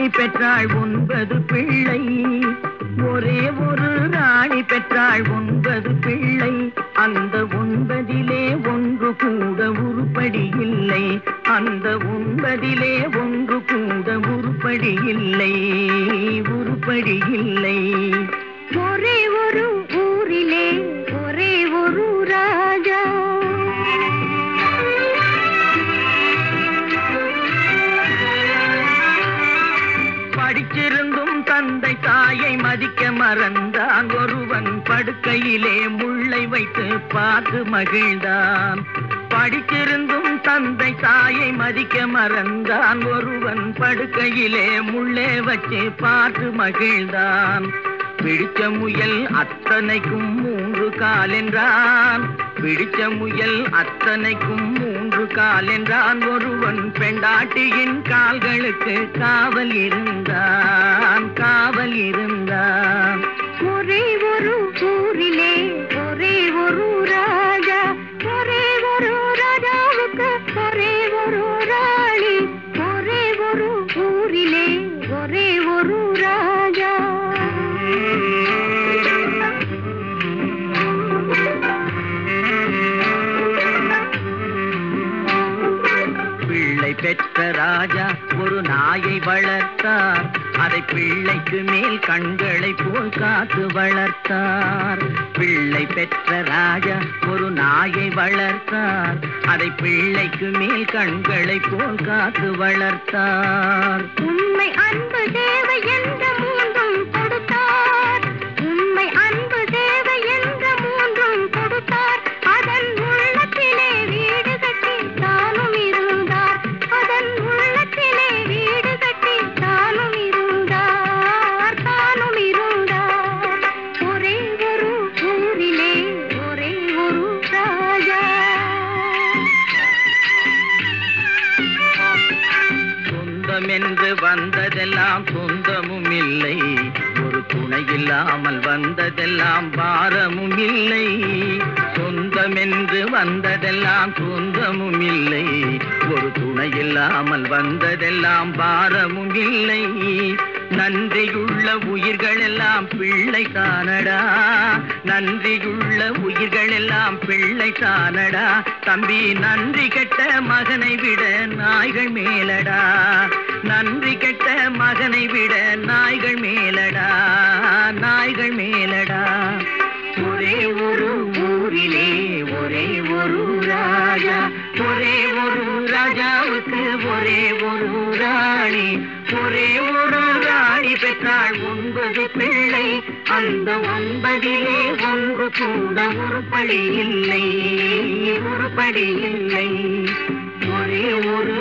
ராணி பெற்றாள் 9 பிள்ளை. ஒரே ஒரு ராணி பெற்றாள் 9 பிள்ளை. அந்த 9 ஒன்று கூட உருப்படி இல்லை. அந்த 9 ஒன்று கூட உருப்படி இல்லை, உருப்படி இல்லை. ஒரே ஒரு ஊரிலே ஒரே ஒரு ராஜா. படிச்சிருந்தும் தந்தை தாயை மதிக்க மறந்தான். ஒருவன் படுக்கையிலே முள்ளை வைத்து பார்த்து மகிழ்ந்தான். படிச்சிருந்தும் தந்தை தாயை மதிக்க மறந்தான். ஒருவன் படுக்கையிலே முள்ளே வச்சு பார்த்து மகிழ்ந்தான். பிடிச்ச முயல் அத்தனைக்கும் 3 கால் என்றான். பிடிச்ச முயல் அத்தனைக்கும் 3 கால் என்றான். ஒருவன் பெண்டாட்டியின் கால்களுக்கு காவல் இருந்தான், காவல் இருந்தான். ஒரே ஒரு ஊரிலே ஒரே ஒரு ராஜா. ஒரே ஒரு ராஜாவுக்கு ஒரே ஒரு ராணி. ஒரே ஒரு ஊரிலே ஒரே ஒரு ராஜா. பிள்ளை பெற்ற ராஜா ஒரு நாயை வளர்த்தார். அதை பிள்ளைக்கு மேல் கண்களை போல் காத்து வளர்த்தார். பிள்ளை பெற்ற ராஜா ஒரு நாயை வளர்த்தார். அதை பிள்ளைக்கு மேல் கண்களை போல் காத்து வளர்த்தார். உண்மை அன்பு தேவை என்ற 3 கொடுத்தார். உண்மை அன்பு தேவை என்ற 3 கொடுத்தார். அதன் உள்ளத்திலே வீடு கட்டி தானும் இருந்தார். அதன் உள்ளத்திலே வீடு கட்டி தானும் இருந்தார், தானும் இருந்தார். ஒரே ஒரு ஊரிலே ஒரே ஒரு ராஜா. சொந்தமென்று வந்ததெல்லாம் சொந்தமும் இல்லை. ஒரு துணை இல்லாமல் வந்ததெல்லாம் பாரமும் இல்லை. சொந்தமென்று வந்ததெல்லாம் சொந்தமும் இல்லை. ஒரு துணை இல்லாமல் வந்ததெல்லாம் பாரமும் இல்லை. நன்றியுள்ள உயிர்கள் எல்லாம் பிள்ளை தானடா. நன்றியுள்ள உயிர்கள் எல்லாம் பிள்ளை தானடா. தம்பி நன்றி கெட்ட மகனை விட நாய்கள் மேலடா. நன்றி கெட்ட மகனை விட நாய்கள் மேலடா, நாய்கள் மேலடா. ஒரே ஒரு ஊரிலே ஒரே ஒரு ராஜா. ஒரே ஒரு ராஜாவுக்கு ஒரே ஒரு ராணி. ஒரே ஒரு ராணி பெற்றாள் 9 பிள்ளை. அந்த 9 ஒன்று கூட உருப்படி இல்லை, உருப்படி இல்லை. ஒரே ஒரு